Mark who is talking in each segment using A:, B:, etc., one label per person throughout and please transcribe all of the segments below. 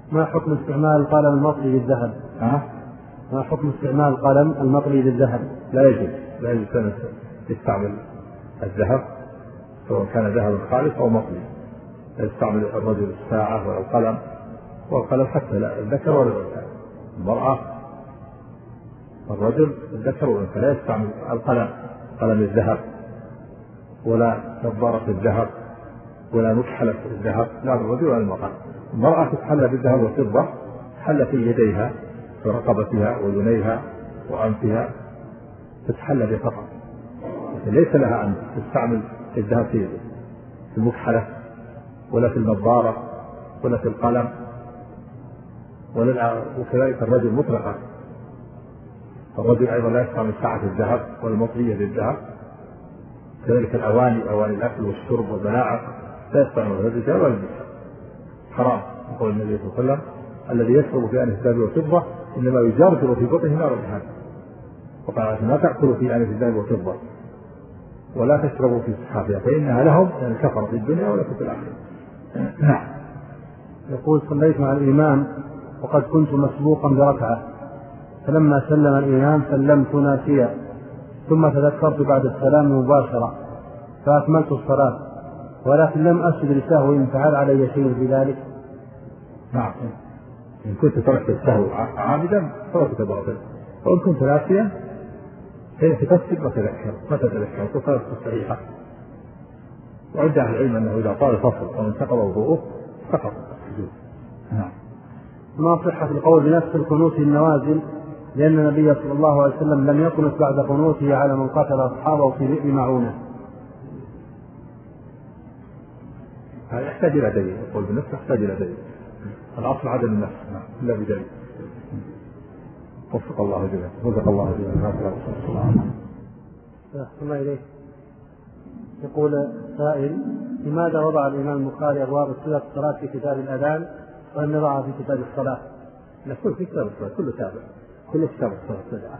A: ما حكم استعمال القلم المطلي للذهب؟ ما حكم استعمال القلم المطلي للذهب؟
B: لا يجوز أن يستعمل الذهب سواء كان ذهب خالص أو مطلي. يستعمل الرجل الساعة والقلم، والقلم حتى لا الذكر ولا الأنثى، المرأة الرجل الذكر والأنثى لا يستعمل القلم، قلم الذهب ولا نظارة الذهب ولا مكحلة الذهب، لا الرجل ولا المرأة. المرأة تتحلى بالذهب والفضة، تحلى في يديها ورقبتها وأذنيها وأنفها، تتحلى بفقط، ليس لها أن تستعمل الذهب في المكحلة ولا في النظارة ولا في القلم وكذلك الرجل مطلقا. الرجل أيضا لا يستعمل ساعة الذهب والمطلية للذهب، كذلك الأواني، أواني الأكل والشرب والملاعق لا يستعمل الرجال ولا النساء، حرام. يقول النبي صلى الله عليه وسلم: الذي يشرب في آنف الذهب والفضة إنما يجرجر في بطنه نار جهنم. وقال: لا تأكلوا في آنف الذهب والفضة ولا تشربوا في صحافها فإنها لهم، يعني كفر في الدنيا ولكم في الآخرة. نعم.
A: يقول: صليت مع الإمام وقد كنت مسبوقا بركعة، فلما سلم الإمام سلمت ناسيا، ثم تذكرت بعد السلام مباشرة فأكملت الصلاة، ولكن لم أسجد لسهو، فهل علي شيء في ذلك؟
B: نعم، إن كنت تركت السهو عامدا فوقت باطل، وإن كنت ناسيا فإنك تسجد وتتذكر وصلاة صحيحة. وعند أهل العلم أنه إذا طال الفصل أو انتقض وضوءه سقط السجود. نعم.
A: ما صحة القول بنفس القنوت النوازل، لأن النبي صلى الله عليه وسلم لم يقنت بعد قنوته على من قتل أصحابه في بئر معونة؟
B: هذا يحتاج إلى دليل، يقول بنفسه يحتاج إلى دليل، الأصل عدم النفس لا بدليل. وفق الله جل وفق الله جل
A: وعلا. إليه. يقول سائل: لماذا وضع الإمام البخاري أبواب الصلاة في كتاب الأذان ولم يضعها في كتاب الصلاة؟
B: نقول في كتاب الصلاة كله تابع، كل كتاب الصلاة تابع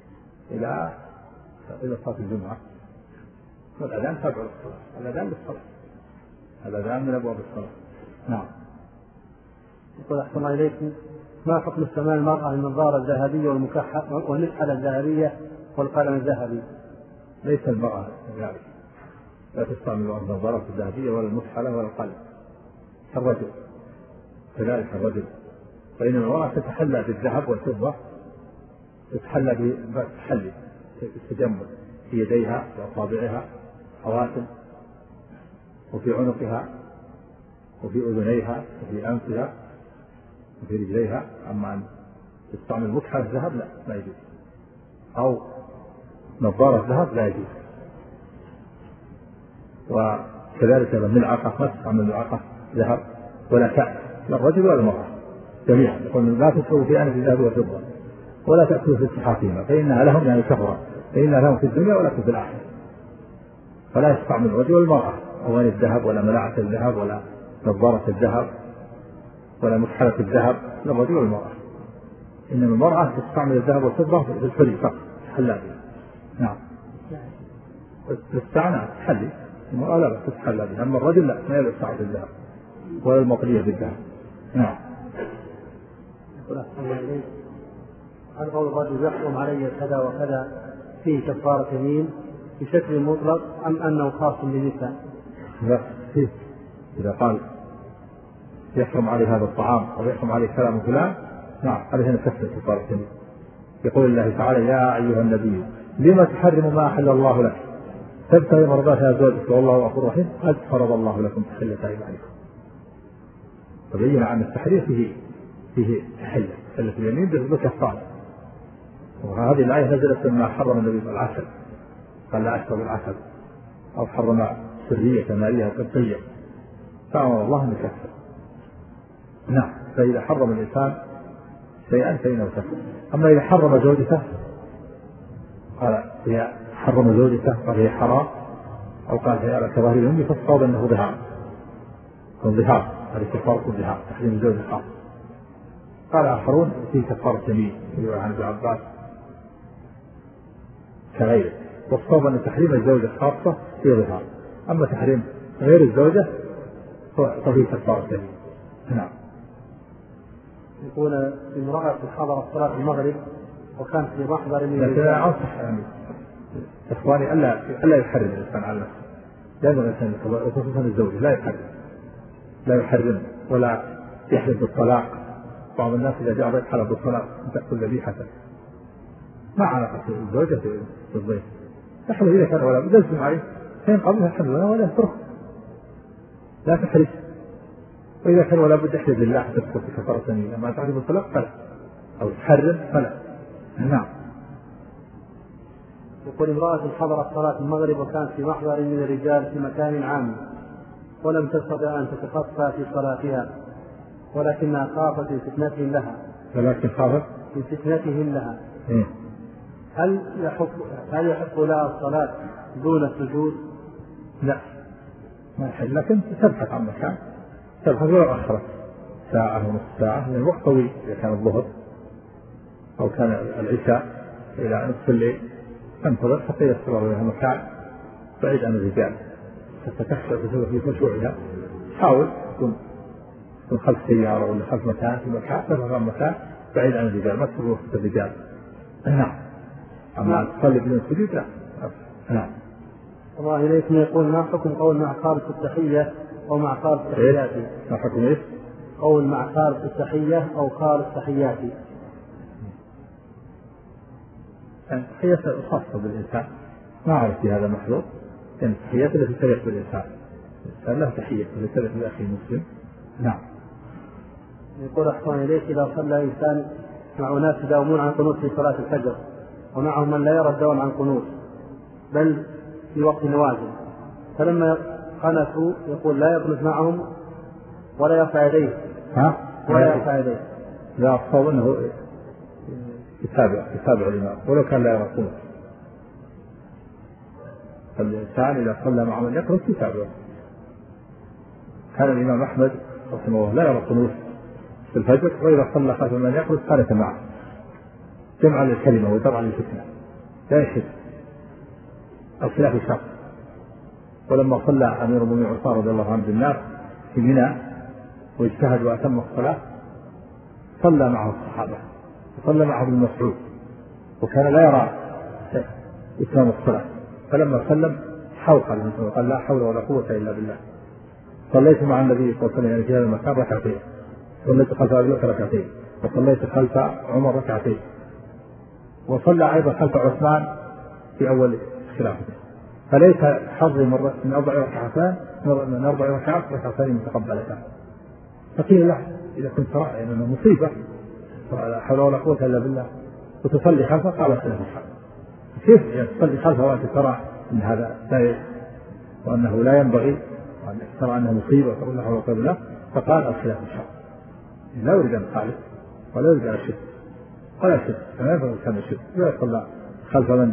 B: إلى صلاة الجمعة، والأذان تابع للصلاة، الأذان بالصلاة، الأذان من أبواب الصلاة. نعم.
A: يقول: أحسن الله إليكم، ما حكم استعمال المرأة النظارة الذهبية والمكحلة الذهبية والقلم الذهبي؟
B: ليس المرأة ذلك، لا تستعمل النظارة الذهبية ولا المكحلة ولا القلم، الرجل كذلك الرجل، فإنما المرأة تتحلى بالذهب والفضة، تتحلى بالتحلي بالتجمل في يديها وأصابعها خواتم، وفي عنقها وفي أذنيها وفي أنفها وفي رجليها. أما أن تستعمل مكحل الذهب لا يجوز، أو نظارة الذهب لا يجوز. وكذلك الملعقة ما تستعمل ملعقة ذهب ولا كأس، لا الرجل ولا المرأة جميعا. يقول: لا تشربوا في آنف الذهب والفضة ولا تأكلوا في صحافهما فإنها لهم، يعني كفرة، فإنها لهم في الدنيا ولكم في الآخرة. فلا يستعمل الرجل والمرأة أواني الذهب ولا ملاعقة الذهب ولا نظارة الذهب ولا مكحلة الذهب، لا الرجل والمرأة. إنما المرأة تستعمل الذهب والفضة في الحلي فقط، تحلى بها. نعم. تستعنى تحلي، المرأة لا تتحلى بها، أما الرجل لا، ما يستعمل الذهب ولا المطلية بالذهب. نعم.
A: هل قول الرجل يحكم علي كذا وكذا فيه كفارة يمين بشكل مطلق أم أنه خاص بالنساء؟
B: لا، فيه. إذا قال يحكم عليه هذا الطعام أو يحكم عليه كلام فلان، نعم، هذه نفسه كفارة يمين. يقول الله تعالى: يا أيها النبي لما تحرم ما أحل الله لك تبتغي مرضات أزواجك والله غفور رحيم قد فرض الله لكم تحلة أيمانكم. فبين عن التحريم فيه تحلة اليمين بكفارة. وهذه الآية نزلت لما حرم النبي العسل، قال: لا أشرب العسل، أو حرم سرية مالية قبطية، فأمر الله أن يكفر. نعم. فإذا حرم الإنسان شيئا فإنه كفر. أما إذا حرم زوجته، قال هي حرم زوجته فهي حرام، أو قال هي على كظهر الأم، فالصواب أنه ظهار، ظهار، هذه كفارة الظهار، تحريم زوج الحرام. قال آخرون فيه كفارة يمين عن ابن عباس كغيره، والصواب أن تحريم الزوجة الخاصة فيه ظهار، أما تحريم غير الزوجة ففيه كفارة يمين. نعم.
A: يقول امرأة حضرت صلاة المغرب وكان في محضر من
B: لكن أنا أنصح يعني إخواني ألا يحرم الإنسان على نفسه، دائما الإنسان وخصوصا الزوج لا يحرم ولا يحلف بالطلاق. بعض الناس إذا جاء ضيف حلف بالطلاق تأكل ذبيحة، ما علاقة الزوجة بالضيف، تحلف إذا كان ولا بد يلزم عليه فإن قبلها حلوها ولا يترك، لا تحرس. وإذا كان ولا بد يحلف بالله تذكر في كفارة ثانية، ما تعرف بالطلاق فلا، أو تحرم فلا. نعم.
A: يقول امرأة حضرت صلاة المغرب وكانت في محضر من الرجال في مكان عام ولم تستطع أن تتخفى في صلاتها ولكنها خافت من فتنتهم لها.
B: ولكن خافت
A: من فتنتهم لها. هل يحق لها الصلاة دون السجود؟
B: لا ما يحل، لكن تبحث عن مكان، تبحث ولو أخرت ساعة ونصف ساعة، لأن الوقت طويل إذا كان الظهر أو كان العشاء إلى نصف الليل، تنتظر حتى يصل لها مكان بعيد عن الرجال حتى تخشى في خشوعها. حاول تكون خلف سيارة ولا خلف مكان في مكان تبحث عن مكان بعيد عن الرجال، ما تكون وسط الرجال. نعم. أما تصلي بدون سجود لا. نعم.
A: الله إليكم. يقول ما حكم قول مع قارة التحية أو مع قارة التحياتي؟
B: ما حكم إيش؟
A: قول مع قارة التحية أو قارة التحياتي.
B: هي خاصة بالإنسان، ما أعرف في هذا محظور، يعني التحيات التي تليق بالإنسان، الإنسان له تحية التي تليق بالأخي المسلم. نعم.
A: يقول أحسن إليك إذا صلى إنسان مع ناس يداومون عن قنوت في صلاة الفجر ومعهم من لا يرى الدوام عن قنوت بل في وقت نوازل، فلما قنتوا يقول لا يقنت معهم ولا يرفع يديه. ولا يرفع يديه.
B: لا أصاب أنه يتابع الإمام ولو كان لا يرى القنوت. فالإنسان إذا صلى مع من يقنت يتابعه. كان الإمام أحمد رحمه الله لا يرى القنوت في الفجر، وإذا صلى خلف من يقنت قنت معه جمعا للكلمة ودرعا للفتنة، لا يشد الخلاف الشرط. ولما صلى أمير المؤمنين عثمان رضي الله عنه بالناس في منى واجتهد وأتم الصلاة صلى معه الصحابة وصلى معه ابن مسعود وكان لا يرى إتمام الصلاة، فلما سلم حوق المسلم وقال لا حول ولا قوة إلا بالله. صليت مع النبي صلى الله عليه وسلم يعني في هذا المكان ركعتين، صليت خلف أبي بكر ركعتين، وصليت خلف عمر ركعتين، وصلى أيضا خلف عثمان في أول خلافته. فليس حظي مرة من 4 ركعتان من 4 ركعات ركعتين متقبلتان. فقيل له إذا كنت ترى يعني أنه مصيبة لا حول ولا قوة إلا بالله وتصلي خلفه، قال خلف الحق. كيف يعني تصلي خلفه وأنت ترى أن هذا لا وأنه لا ينبغي وأن ترى أنه مصيبة وتقول له حول ولا قوة إلا بالله؟ فقال الخلاف الحق، لا يريد أن يخالف ولا يريد أن يشد ولا يشد، فما ينبغي كان يشد، لا يصلى خلف من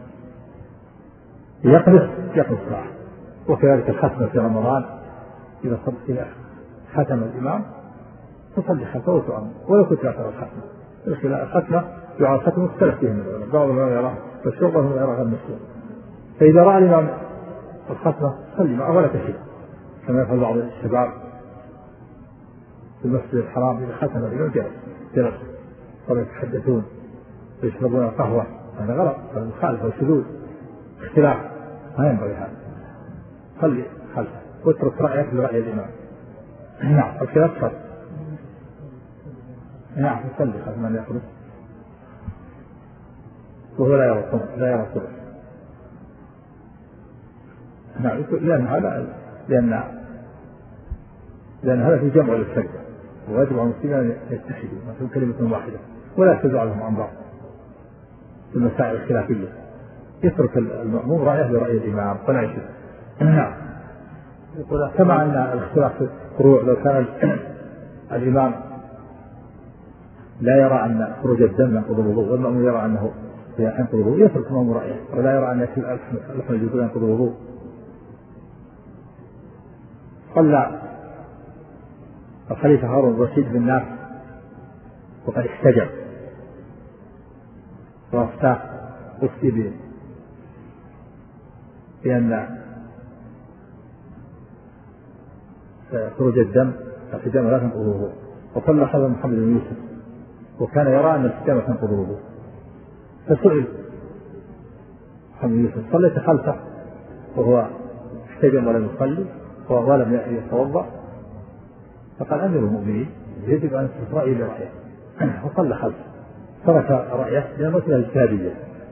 B: يقنص صلاة. وكذلك الختمة في رمضان إذا صلت إلى ختم الإمام تصلي خلفه وتؤمن ولو كنت لا ترى الختمة. الختمة يعرف ختمة مختلف فيه من العلماء، بعض العلماء يرى مشروع وهم يرى غير مشروع. فإذا رأى الإمام الختمة صلي معه ولا تشد، كما يفعل بعض الشباب في المسجد الحرام إذا ختم الإمام جلس صاروا يتحدثون ويشربون قهوة، هذا غلط، هذا مخالف وشذوذ اختلاف، ما ينبغي هذا. صلي خلفه واترك رأيك لرأي الإمام. نعم. الخلاف شرط. نعم. يصلي خلف من يخرج وهو لا يرى القدس. نعم. لأن هذا في جمع للسجدة، ويجب على المسلمين أن يتحدوا مثل كلمة واحدة ولا يتبع لهم عن بعض في المسائل الخلافية. يترك المأموم رأيه لرأي الإمام ولا يشد. نعم. كما أن الاختلاف في الفروع لو كان الإمام لا يرى أن خروج الدم ينقض الوضوء والمأموم يرى أنه ينقض الوضوء يترك المأموم رأيه، ولا يرى أن يأكل لحم الجزور ينقض الوضوء. صلى الخليفة هارون الرشيد بالناس وقد احتجب وأفتى بأن خروج الدم لا تنقض الوضوء، وصلى خلف محمد بن يوسف، وكان يرى أن الحجامة تنقض الوضوء، فسئل محمد بن يوسف: صليت خلفه وهو احتجم ولم يصلي ولم يتوضأ؟ فقال: أمير المؤمنين يجب أن تترك رأيي لرأيه، وصلى خلفه، ترك رأيه لأن مسألة اجتهادية.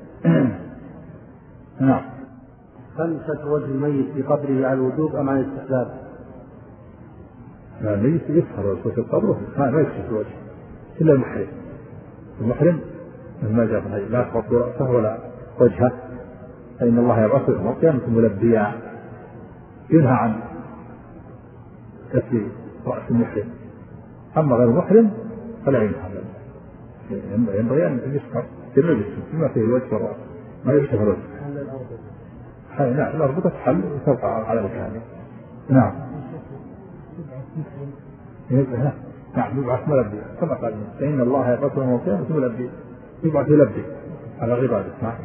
B: نعم.
A: هل ستر وجه الميت في قبره على الوجوب أم على الاستحباب؟
B: الميت يسهر في قبره ما يكشف الوجه إلا المحرم. المحرم ما جاء في الحديث: لا تغطوا رأسه ولا وجهه فإن الله يبعث يوم القيامة ملبيا. ينهى عن كشف رأس المحرم، أما غير المحرم فلا ينهى. ينبغي أن يسهر جميع الجسم بما فيه الوجه والرأس، ما يكشف الوجه. نعم، الأربطة تحل وتوقع على مكانه. نعم. نعم، يبعث ملبي كما قال: فإن الله يبعث يوم القيامة ملبي، يبعث يلبي على عباده. نعم.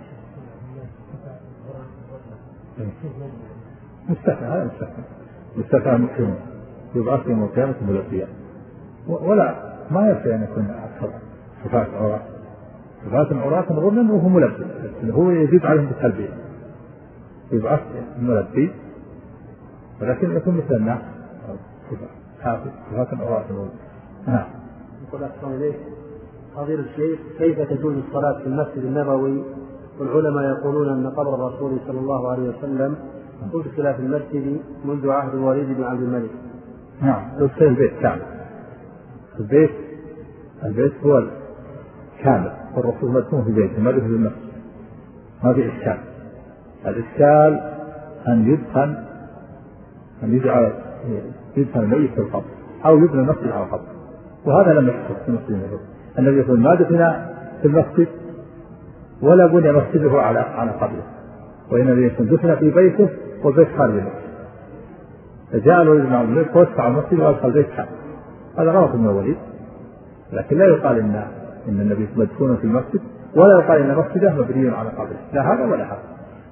B: مستثنى، هذا مستثنى المحرم يبعث يوم القيامة ملبيا، ولا ما يكفي أن يكون أكثر صفات عورات، صفات عورات غرنا وهو ملبي، هو يزيد عليهم بالتلبية، يبعث ملبي ولكن يكون مثل الناس صفات عورات. نعم.
A: يقول أحسن إليك فضيلة الشيخ: كيف تجوز الصلاة في المسجد النبوي والعلماء يقولون أن قبر الرسول صلى الله عليه وسلم أدخل في المسجد منذ عهد الوليد بن عبد الملك؟
B: نعم، يصير البيت كامل. البيت هو كامل، والرسول مدفون في بيته ما دخل المسجد، ما في إشكال. الإشكال أن يدفن الميت في القبر أو يبنى المسجد على القبر، وهذا لم يحصل في المسجد النبوي. النبي يقول: ما دفن في المسجد ولا بني مسجده على قبره، وإنما دفن في بيته والبيت خارج المسجد. فجاء الوليد بن عبد الملك ووسع المسجد وأدخل البيت حق. هذا غلط من الوليد، لكن لا يقال إن النبي مدفون في المسجد، ولا يقال إن مسجده مبني على قبره، لا هذا ولا هذا.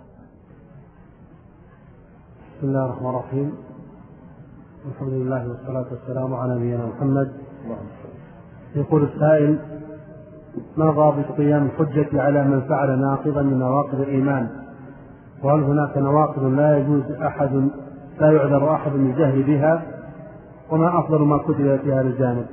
A: بسم الله الرحمن الرحيم، الحمد لله والصلاة والسلام على نبينا محمد. يقول السائل: ما ضابط قيام الحجة على من فعل ناقضا من نواقض الإيمان؟ وهل هناك نواقض لا يعذر أحد بالجهل بها؟ وما أفضل ما كتب في هذا الجانب؟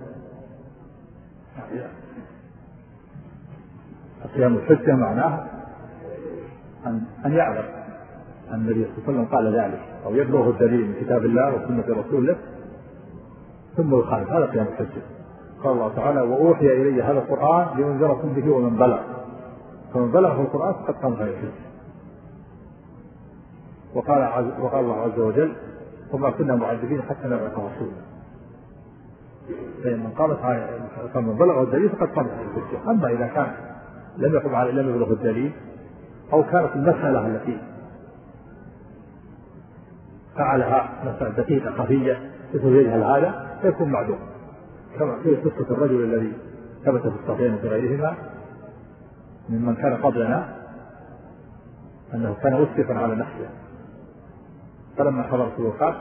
B: قيام الحجة معناه أن يعلم أن النبي صلى الله عليه وسلم قال ذلك، أو يبلغ الدليل من كتاب الله وسنة رسوله ثم يخالف، هذا قيام الحجة. قال الله تعالى: وأوحي إلي هذا القرآن لينذركم به ومن بلغ، فمن بلغ في القرآن فقد قام عليه الحجة. وقال الله عز وجل: وما كنا معذبين حتى نبعث رسولا. فمن قامت فمن بلغ الدليل فقد قام عليه الحجة. أما إذا كان لم يبلغ الدليل، أو كانت المسألة التي فعلها مسألة دقيقة خفية مثل يجهل هذا فيكون معذور، كما في قصة الرجل الذي ثبت في الصحيحين وفي غيرهما ممن كان قبلنا أنه كان مسرفا على نحله، فلما حضرت الوفاة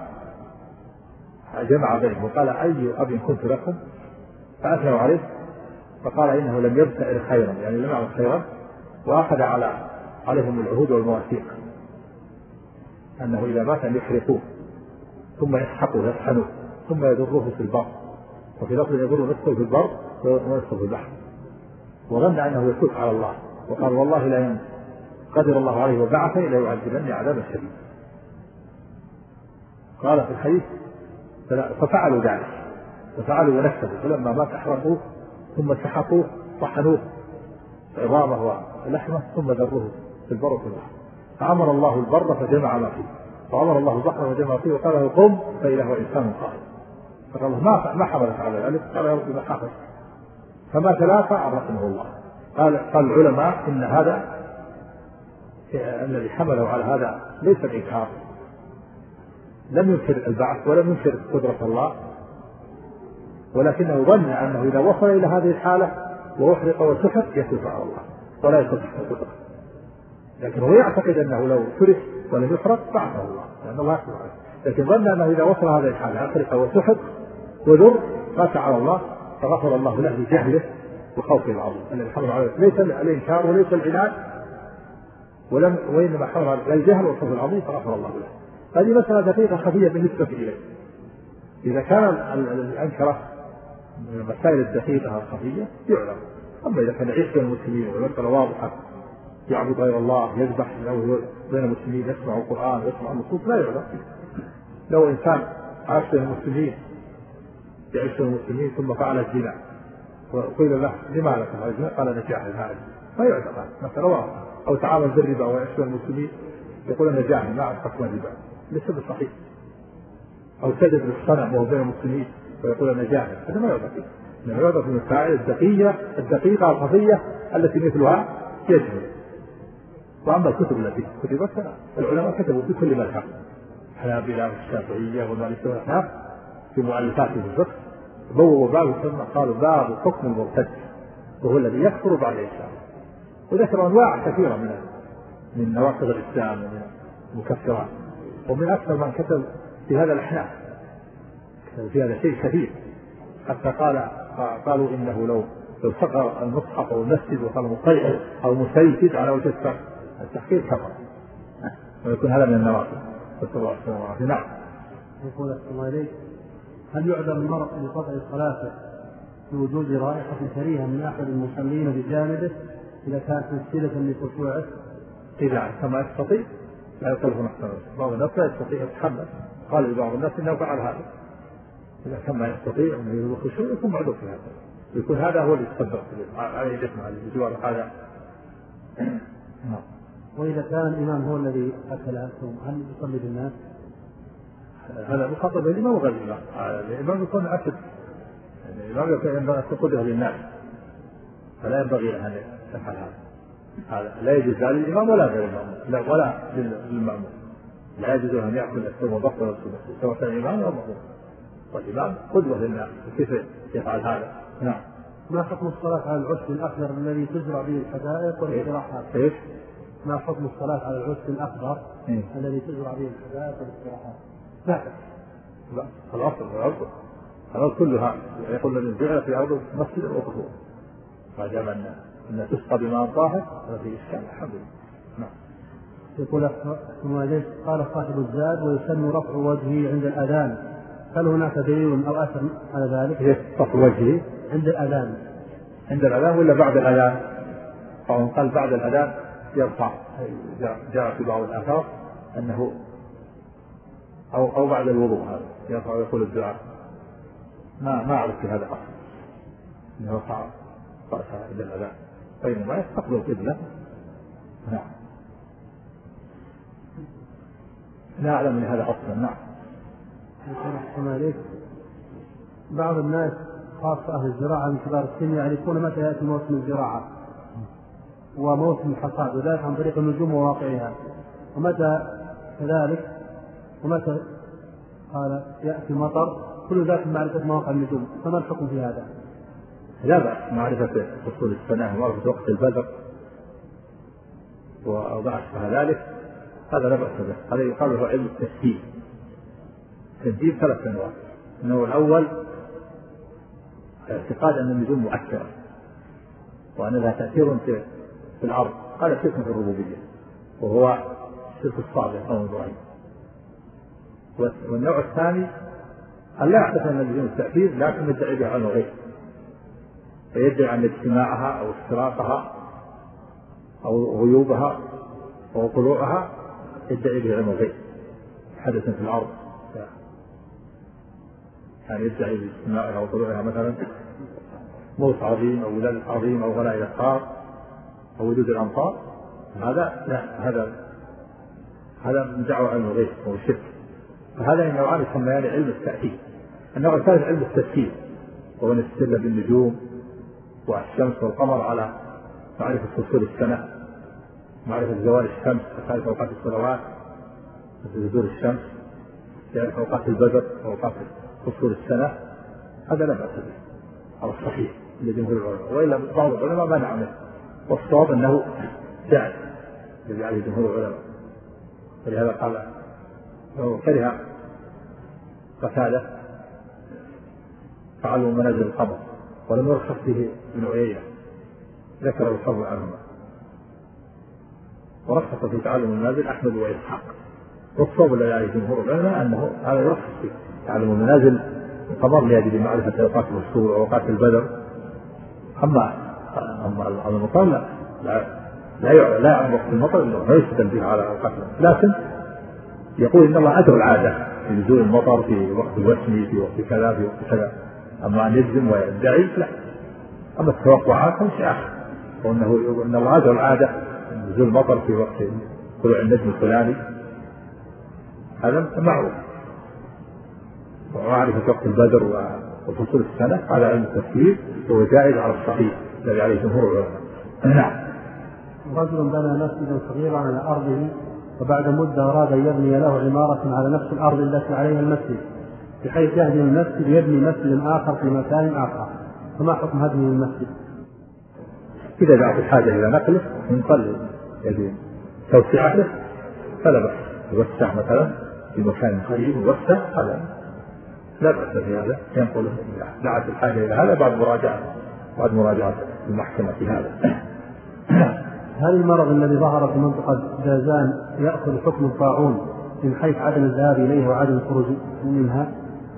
B: جمع بينهم وقال: أي أب كنت لكم؟ فأثنوا عليه فقال: إنه لم يبتئر خيرا، يعني لم يعمل خيرا، وأخذ عليهم العهود والمواثيق أنه إذا مات أن يحرقوه ثم يسحقوه يطحنوه ثم يضروه في البر، وفي لفظ يضر نفسه في البر ونفسه في البحر، وظن أنه يتوب على الله، وقال: والله لا قدر الله عليه وبعثني لا يعذبني عذابا شديدا. قال في الحديث: ففعلوا ذلك، ففعلوا ونكتبوا، فلما مات أحرقوه ثم سحقوه طحنوه عظامه ولحمه ثم ذروه في البر وفي البحر، فأمر الله البر فجمع ما فيه، وأمر الله البحر فجمع فيه، وقال له: قم فإذا هو إنسان قائم. فقال له: ما حملك على ذلك؟ قال: يا رب ما حافظ. فما تلافى عرفه الله. قال العلماء إن هذا الذي حمله على هذا ليس الإنكار، لم ينكر البعث ولم ينكر قدرة الله، ولكنه ظن أنه إذا وصل إلى هذه الحالة وأحرق وسحق يتوب على الله ولا يصدق القدرة، لكن هو يعتقد أنه لو ترك ولم يحرق بعثه الله، لأن الله يحرق، لكن ظن أنه إذا وصل هذه الحالة أحرق وسحق وذر مات على الله فغفر الله له بجهله وخوفه العظيم الذي حرم عليه ليس الإنكار وليس العناد وإنما حرم عليه الجهل والخوف العظيم فغفر الله له. هذه مسألة دقيقة خفية بالنسبة إليه. إذا كان الأنكرة من المسائل الدقيقة الخفية يعلم. أما إذا كان عيش بين المسلمين والمسألة واضحة يعبد غير الله يذبح بين المسلمين يسمع القرآن ويسمع النصوص لا يعلم. لو إنسان عاش بين المسلمين يعيش بين المسلمين ثم فعل الزنا وقيل له لماذا فعل الزنا قال نجاهل هذا ما يعلم مثلا واضحة. أو تعامل بالربا ويعيش بين المسلمين يقول نجاهل ما أعرف حكم الربا ليس بالصحيح. أو سجد للصنم وهو بين المسلمين ويقول نجاهل هذا ما يعلم. إنما يعلم في المسائل الدقيقة الخفية التي مثلها يجهل. وأما الكتب التي كتبت العلماء كتبوا في كل مذهب الحنابلة والشافعية والمالكية والأحناف في مؤلفاتهم في الفقه بوّبوا باب ثم قالوا باب حكم المرتد وهو الذي يكفر بعد الإسلام. وذكروا أنواع كثيرة من نواقض الإسلام ومن المكفرات. ومن أكثر من كتب في هذا الأحناف كتب في هذا شيء كثير حتى قالوا إنه لو سقى المصحف أو المسجد وقال مطيع أو مسيفد على وجه التحقيق كفر ويكون هذا من النواقض. نعم.
A: يقول السلام عليك هل يعذر المرء لقطع صلاته بوجود رائحة كريهة من أحد المصلين بجانبه إذا كانت مسجدة لخشوعه؟
B: إذا كما يستطيع لا يكلف نفسه. بعض الناس لا يستطيع يتحمل. قال لبعض الناس إنه فعل هذا. إذا كما يستطيع أن يجوز الخشوع يكون معذور في هذا. يكون هذا هو اللي يتصدق عليه الإثم على الجوار هذا.
A: وإذا كان الإمام هو الذي أكل هل يصلي بالناس؟
B: هذا مخاطب الإمام وغير الإمام. الإمام يكون أكد. الإمام ينبغي أن تقوده للناس فلا ينبغي أن يفعل هذا لا يجوز لا للإمام ولا غير الإمام ولا للمأموم. لا يجوز أن يأكل الثوم وبطل الثوم سواء كان الإمام أو المأموم. والإمام قدوة للناس كيف يفعل هذا. نعم.
A: ما حكم الصلاة على العشب الأخضر الذي تزرع به الحدائق والاستراحات؟
B: إيش؟
A: ما حكم الصلاة على العشب الأخضر الذي تزرع به الحدائق والاستراحات؟
B: لا الأرض كلها يقول الذي جعل في أرض مسجد وقصور ما دام أن تسقى بماء طاهر هذا في إشكال الحمد لله. نعم.
A: يقول قال صاحب الزاد ويسن رفع وجهه عند الأذان هل هناك دليل أو أثر على ذلك؟
B: رفع وجهه عند الأذان ولا بعد الأذان؟ قال بعد الأذان يرفع. جاء في بعض الآثار أنه أو بعد الوضوء هذا يرفع ويقول الدعاء. ما أعرف في هذا أصلا أنه يرفع رأسه عند الأذان بينما يستقبل القبلة. نعم. لا أعلم من هذا أصلا. نعم.
A: بعض الناس خاصة أهل الزراعة من كبار السن يعرفون متى يأتي موسم الزراعة وموسم الحصاد وذلك عن طريق النجوم وواقعها ومتى كذلك ومتى قال يأتي مطر كل ذلك معرفة مواقع النجوم فما الحكم في هذا؟
B: لا بأس معرفة فصول السنة ومعرفة وقت البذر وأوضاع شبه ذلك هذا لا بأس به. هذا يقال له علم التسجيل. تسجيل 3 أنواع. النوع الأول اعتقاد أن النجوم مؤثرة وأن لها تأثير في الأرض هذا شرك في الربوبية وهو شرك الصابع أو الضعيف. والنوع الثاني أن لا يعتقد أن النجوم التأثير لكن يدعي بها علم الغيب فيدعي عن اجتماعها أو افتراقها أو غيوبها أو طلوعها يدعي بها علم الغيب حدث في الأرض يعني يدعي باجتماعها أو طلوعها مثلا موت عظيم أو ولادة عظيم أو غلاء الأسعار أو وجود الأمطار هذا لا هذا من دعوة علم الغيب أو الشرك. فهذا النوعان يسميان علم التأثير. النوع الثالث علم التفسير وهو نستدل بالنجوم والشمس والقمر على معرفة فصول السنة معرفة زوال الشمس وخارج أوقات الصلوات مثل ظهور الشمس يعرف أوقات البدر وأوقات فصول السنة هذا لا بأس به على الصحيح لجمهور العلماء وإلا بعض العلماء منع منه والصواب أنه جائز الذي عليه جمهور العلماء. ولهذا قال كره قتادة تعلم منازل القمر، ولم يرخص فيه ابن عيينة ذكر الفضل عنهما، ورخص في تعلم المنازل أحمد وإسحاق. والصواب الذي عليه جمهور العلماء أنه هذا يرخص في تعلم المنازل القمر لأجل معرفة أوقات الوصول وأوقات البدر. أما المطر لا يعلم وقت المطر لا يستدل به على أوقات، لكن يقول إن الله أدعو العادة في نزول المطر في وقت الوسمي في وقت كذا في وقت كذا، أما أن يجزم ويدعي لا. أما التوقعات هو شيء آخر، وأنه يقول إن الله أدعو العادة نزول المطر في وقت طلوع النجم الفلاني، هذا معروف. ومعرفة وقت البدر وفصول السنة على علم التفسير هو جائز على الصحيح الذي عليه جمهور العلماء. نعم.
A: رجل بنى مسجدا صغيرا على أرضه، وبعد مدة أراد أن يبني له عمارة على نفس الأرض التي عليها المسجد، بحيث يهدم المسجد يبني مسجد آخر في مكان آخر، فما حكم هدم المسجد؟
B: إذا دعت الحاجة إلى نقله من قل توسعته فلا بأس، يوسع مثلا في مكان قريب يوسع، هذا لا بأس في هذا، ينقله دعت الحاجة إلى هذا بعد مراجعة المحكمة في هذا.
A: هل المرض الذي ظهر في منطقة جازان يأخذ حكم الطاعون من حيث عدم الذهاب إليه وعدم الخروج منها؟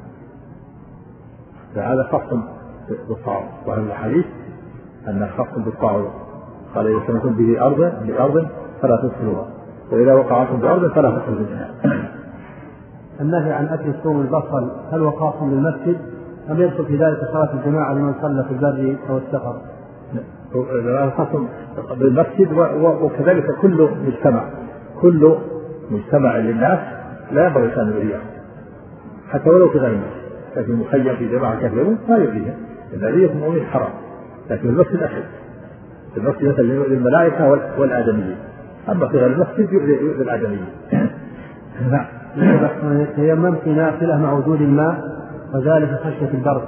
B: هذا خاص بالطاعون، وهذا الحديث أنه خاص بالطاعون، قال إذا سمعتم بأرض فلا تدخلوها، وإذا وقعتم بأرض فلا تخرجوا منها.
A: النهي عن أكل ثوم البصل هل هو خاص بالمسجد أم يدخل في ذلك صلاة الجماعة لمن صلى في البر أو السفر؟
B: خاص بالمسجد، وكذلك كل مجتمع للناس لا ينبغي أن يريه، حتى ولو في غير المسجد، لكن مخيم في جماعة كثيرون لا يريه، الذي المؤمن حرام، لكن المسجد أشد، المسجد مثل للملائكة والآدميين، أما في غير المسجد يؤذي الآدميين.
A: نعم. يتيمم في نافلة مع وجود الماء وذلك خشية البرد.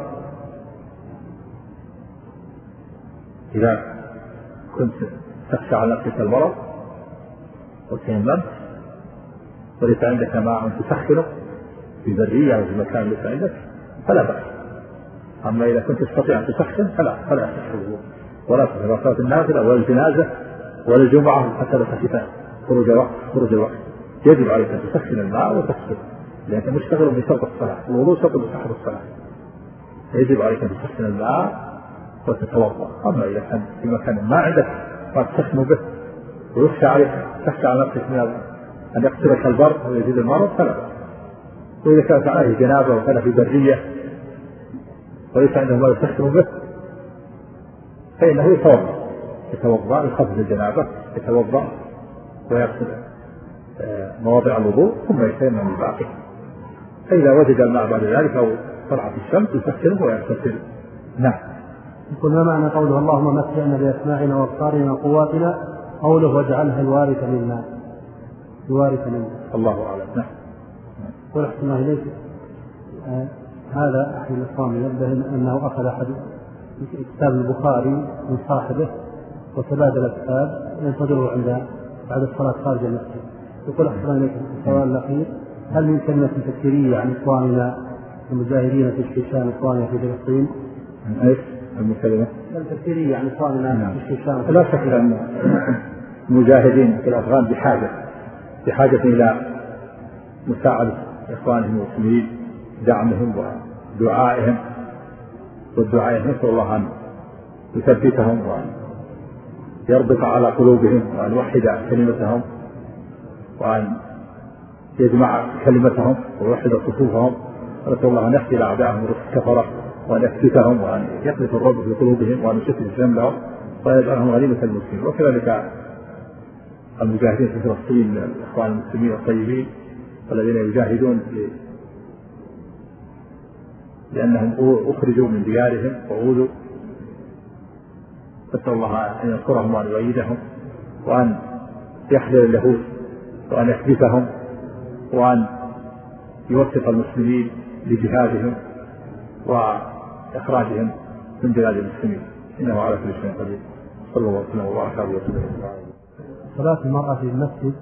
B: إذا كنت تخشى على نفسك المرض وتيممت وليس عندك ماء تسخنه في برية أو في مكان ليس عندك فلا بأس. أما إذا كنت تستطيع أن تسخن فلا تسخن، ولا تسخن صلاة النافلة ولا الجنازة ولا الجمعة حتى لو خشيت خروج الوقت، يجب عليك أن تسخن الماء وتغسل، لأنك مشتغل بشرط الصلاة، الوضوء شرط بصحة الصلاة، يجب عليك أن تسخن الماء وتتوضأ. أما إذا كان في مكان ما عندك ما تسخن به ويخشى عليك تخشى على نفسك من أن يقتلك البرد ويزيد المرض فلا بأس. وإذا كانت عليه جنابة وكان في برية وليس عنده ما يسخن به فإنه يتوضأ لخفض الجنابة، يتوضأ ويغسل مواضع الوضوء ثم يتيمم الباقي، فإذا وجد الماء بعد ذلك أو طلعت الشمس يسخنه ويغتسل. نعم.
A: يقول ما معنى قوله اللهم متعنا بأسماعنا وأبصارنا وقواتنا، قوله واجعلها الوارث منا؟
B: الله أعلم. نعم.
A: قل أحسن الله إليك، هذا أحد الإخوان يبدأ أنه أخذ أحد كتاب البخاري من صاحبه وتبادل الكتاب ينتظره بعد الصلاة خارج المسجد. يقول أحسن الله إليك السؤال الأخير، هل من كلمة تكفيرية عن إخواننا المجاهدين في الشيشان إخواننا في فلسطين؟
B: أيش المكلمة؟
A: التكفيرية عن إخواننا في الشيشان.
B: لا شك أن المجاهدين في الأفغان بحاجة إلى مساعدة إخوانهم المسلمين، دعمهم ودعائهم نسأل الله أن يثبتهم وأن يربط على قلوبهم وأن يوحد كلمتهم وأن يجمع كلمتهم ويوحد صفوفهم، ونسأل الله أن يحفظ أعداءهم الكفرة وأن يثبتهم وأن يقذف الرب في قلوبهم وأن يشتت جملهم ويجعلهم غنيمة المسلمين. وكذلك المجاهدين في فلسطين الإخوان المسلمين الطيبين والذين يجاهدون لأنهم أخرجوا من ديارهم وأوذوا، نسأل الله أن ينصرهم وأن يؤيدهم وأن يحذر اليهود وأن يحبسهم وأن يوفق المسلمين لجهادهم وإخراجهم من بلاد المسلمين، إنه على كل شيء قدير. صلى الله وسلم وبارك عليه وسلم.
A: صلاة المرأة في المسجد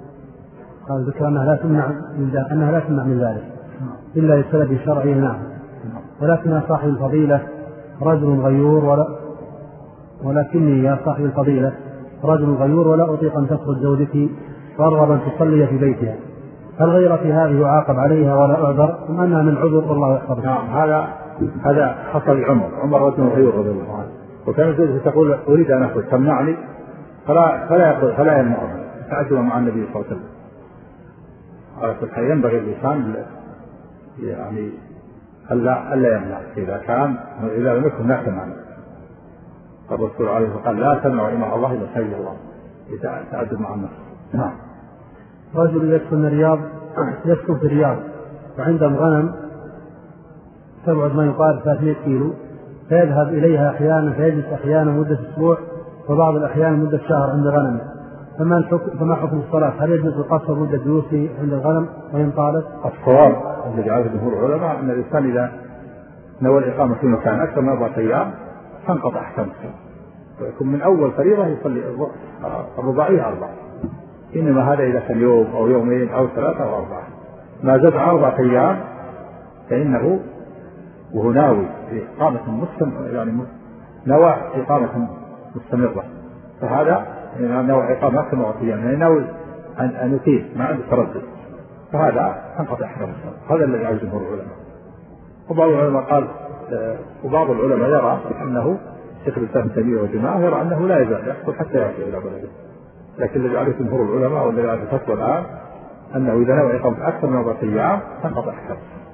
A: قال ذكر أنها لا تمنع من ذلك إلا لسبب شرعي. نعم. ولكن يا صاحب الفضيلة رجل غيور ولكني يا صاحب الفضيلة رجل غيور ولا أطيق أن تخرج زوجتي وأرغب أن تصلي في بيتها، هل غيرتي هذه يعاقب عليها ولا أعذر أم أنها من عذر والله يحفظها؟
B: نعم، هذا حصل عمر رجل غيور رضي الله عنه، وكانت زوجته تقول أريد أن أخرج تمنعني، فلا يمنعها، تعجب مع النبي صلى الله عليه وسلم. على كل حال ينبغي الإنسان يعني ألا يمنع إذا لم يكن لا تمنع. الرسول عليه الصلاة والسلام قال لا تمنع إماء الله إلا خير الله، يتعجب مع النفس. نعم.
A: رجل يسكن في الرياض وعندهم غنم تبعد ما يقارب 300 كيلو، فيذهب إليها أحيانا فيجلس أحيانا مدة أسبوع وبعض الأحيان مدة شهر عند غنمه، فما حكم الصلاة؟ هل يجوز القصر مدة جلوسه عند الغنم وإن طالت؟
B: الصواب الذي عليه جمهور العلماء أن الإنسان إذا نوى الإقامة في مكان أكثر من 4 أيام تنقطع أحكامه، ويكون من أول فريضة يصلي الرباعية 4، إنما هذا إذا كان يوم أو يومين أو 3 أو 4، ما زاد 4 أيام فإنه وهو ناوي إقامة نوى إقامة مستمرة، فهذا نوى إقامة أكثر من 4 أيام، يعني ناوي أن يقيم ما عنده تردد، فهذا تنقطع أحكامه. هذا الذي عليه جمهور العلماء. وبعض العلماء يرى أنه شيخ الإسلام ابن تيمية وجماعة يرى أنه لا يزال يحصل حتى يرجع إلى بلده، لكن الذي عليه جمهور العلماء والذي عليه الفتوى الآن أنه إذا نوى إقامة أكثر من 4 أيام تنقطع أحكامه.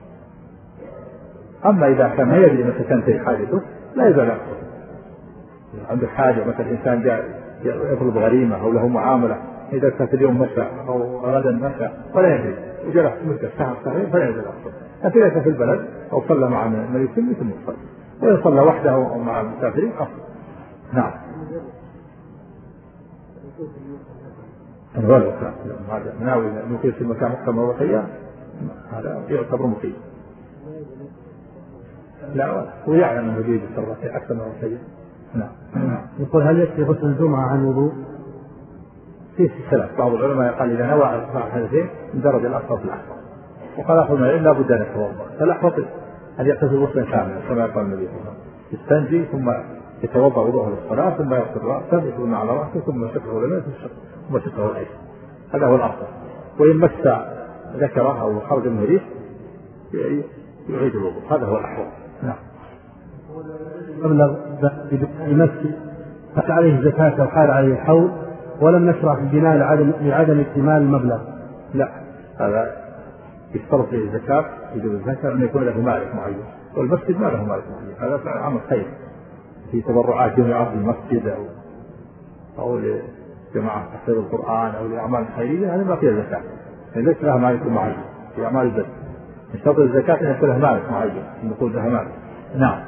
B: أما إذا كان ما يدري متى تنتهي حاجته لا يزال يحصل. عنده حاجة مثلا إنسان جاء يطلب غريمة أو له معاملة، إذا كانت اليوم مشى أو غدا مشى ولا يدري وجلس مدة شهر شهرين فلا يزال يحصل. لكن إذا في البلد أو صلى مع من يتم ثم يصلي، وإن صلى وحده أو مع المسافرين أفضل. نعم. الغلو هذا ناوي أن يقيم في المكان أكثر من 4 أيام هذا يعتبر مقيم. لا هو يعلم أنه يريد أكثر من 4 أيام. نعم.
A: يقول هل يكفي غسل الجمعة عن وضوء؟
B: في السلف بعض العلماء قال إذا نوى الحدثين من درج الأكثر في الأكثر، وقال أخذ من العلم لا بد أن يتوضأ، فالأحوط أن يغتسل غسلا كاملا كما قال النبي صلى الله عليه وسلم، يستنجي ثم يتوضأ وضوءه للصلاة ثم يغسل رأسه يكون على رأسه ثم يشقه اليمين ثم يشقه الأيسر، هذا هو الأفضل. وإن مس ذكره أو خرج منه ريح يعيد الوضوء، هذا هو الأحوط. نعم.
A: مبلغ يمثل عليه زكاة أو حال عليه الحول ولم نشرع في البناء لعدم اكتمال المبلغ؟
B: لا، هذا يشترط في الزكاة يجب الزكاة أن يكون له مالك معين، والمسجد ما له مالك معين، هذا عمل خير في تبرعات جمعة في المسجد أو لجماعة تحفيظ القرآن أو لأعمال خيرية، هذا ما فيها زكاة، يعني ليس لها مالك معين في أعمال البر. يشترط الزكاة أن يكون له مالك معين، أن يكون لها مالك. نعم.